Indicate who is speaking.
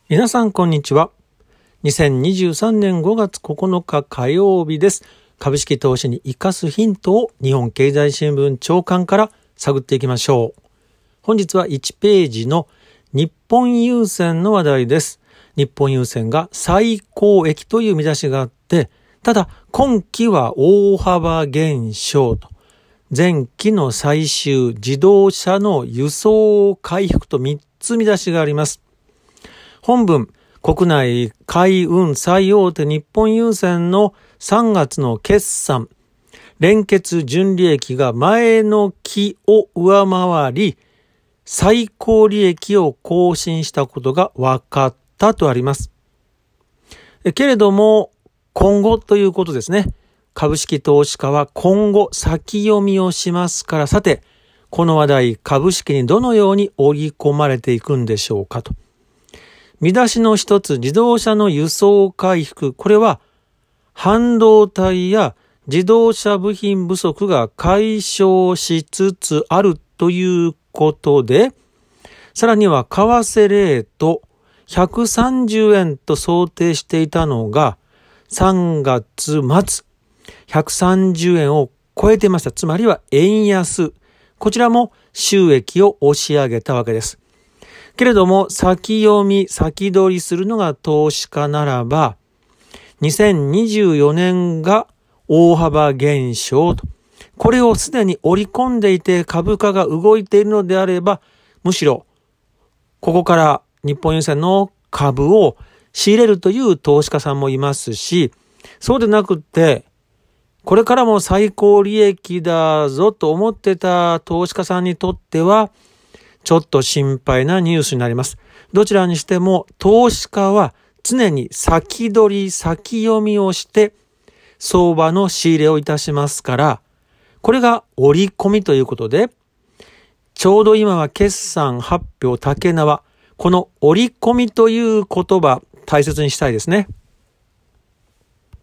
Speaker 1: 皆さんこんにちは。2023年5月9日火曜日です。株式投資に生かすヒントを日本経済新聞長官から探っていきましょう。本日は1ページの日本郵船の話題です。日本郵船が最高益という見出しがあって、ただ今期は大幅減少と、前期の最終自動車の輸送回復と3つ見出しがあります。本文、国内海運最大手日本郵船の3月の決算、連結純利益が前の期を上回り、最高利益を更新したことが分かったとあります。けれども、今後ということですね。株式投資家は今後先読みをしますから、さて、この話題、株式にどのように織り込まれていくんでしょうかと。見出しの一つ、自動車の輸送回復。これは、半導体や自動車部品不足が解消しつつあるということで、さらには為替レート130円と想定していたのが、3月末、130円を超えていました。つまりは円安。こちらも収益を押し上げたわけです。けれども、先読み、先取りするのが投資家ならば、2024年が大幅減少と。これをすでに織り込んでいて株価が動いているのであれば、むしろ、ここから日本郵船の株を仕入れるという投資家さんもいますし、そうでなくって、これからも最高利益だぞと思ってた投資家さんにとっては、ちょっと心配なニュースになります。どちらにしても投資家は常に先取り先読みをして相場の仕入れをいたしますから、これが織り込みということで、ちょうど今は決算発表竹縄、この織り込みという言葉大切にしたいですね。